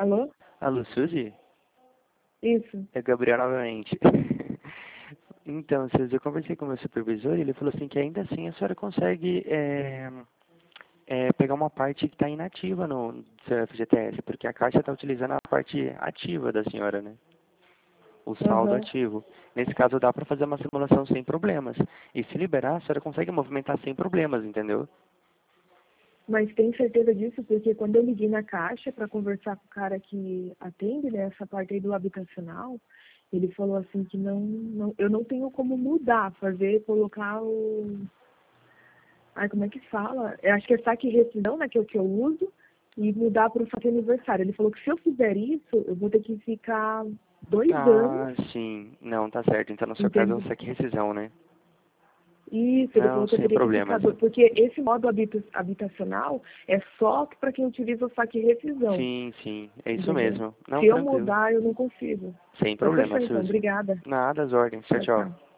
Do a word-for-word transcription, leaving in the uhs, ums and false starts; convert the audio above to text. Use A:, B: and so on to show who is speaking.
A: Alô?
B: Alô, Suzy?
A: Isso.
B: É Gabriel novamente. Então, Suzy, eu conversei com o meu supervisor e ele falou assim que ainda assim a senhora consegue é, é, pegar uma parte que está inativa no seu F G T S, porque a Caixa está utilizando a parte ativa da senhora, né? O saldo
A: Aham.
B: ativo. Nesse caso, dá para fazer uma simulação sem problemas. E se liberar, a senhora consegue movimentar sem problemas, entendeu?
A: Mas tem certeza disso? Porque quando eu liguei na caixa para conversar com o cara que atende, né, essa parte aí do habitacional, ele falou assim que não, não, eu não tenho como mudar, fazer, colocar o... Ai, como é que fala? Eu acho que é saque e rescisão, né, que é o que eu uso, e mudar para o saque aniversário. Ele falou que se eu fizer isso, eu vou ter que ficar dois anos,
B: Ah, sim. Não, tá certo. Então, no seu caso, é um
A: entende?
B: saque rescisão, né?
A: Isso, ele
B: Não,
A: falou que eu
B: sem
A: teria que ficar...
B: problemas.
A: do- Porque esse modo habita- habitacional é só para quem utiliza o saque e rescisão,
B: Sim, sim. É isso
A: entendeu?
B: mesmo. Não,
A: Se eu
B: tranquilo.
A: mudar, eu não consigo.
B: Sem
A: Então,
B: problema,
A: fechou, então.
B: Suzy.
A: Obrigada.
B: Nada, às ordens. Tchau,
A: Tchau,
B: tchau.
A: tchau.